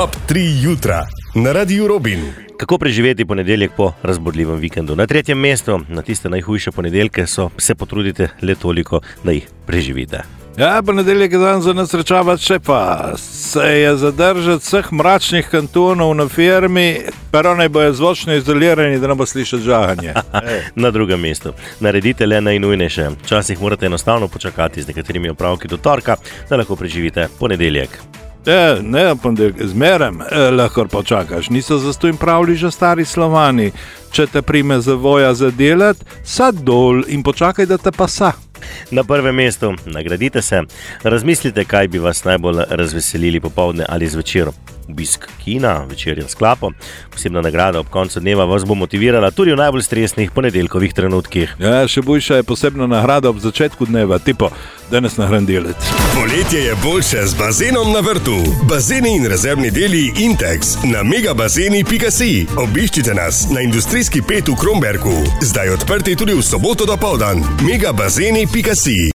Top 3 jutra na Radiu Robin. Kako preživeti ponedeljek po razburljivem vikendu? Na 3. mestu, na tiste najhujše ponedeljke, se potrudite le toliko, da jih preživite. Ja, ponedeljek je dan za nasrečavati šefa. Se je zadržati vseh mračnih kantonov na firmi, pero naj bojo zvočno izolirani, da ne bo slišati žahanje. Na 2. mestu, naredite le najnujnejše. Včasih morate enostavno počakati z nekaterimi opravki do torka, da lahko preživite ponedeljek. Ne, ponedeljek, zmerem lahko počakaš. Niso zastojim pravili že stari Slovani. Če te prime za voja za delat, sad dol in počakaj, da te pa sa. Na 1. mestu, nagradite se. Razmislite, kaj bi vas najbolj razveselili popoldne ali zvečer. Obisk kina, večerja s klapo, posebna nagrada ob koncu dneva vas bo motivirala tudi v najbolj stresnih ponedeljkovih trenutkih. Ja, še boljša je posebna nagrada ob začetku dneva, tipo danes nahrandelec. Poletje je boljše z bazenom na vrtu. Bazeni in rezervni deli Intex na megabazeni.si. Obiščite nas na industrijski 5 v Kromberku. Zdaj odprti tudi v soboto dopoldan. megabazeni.si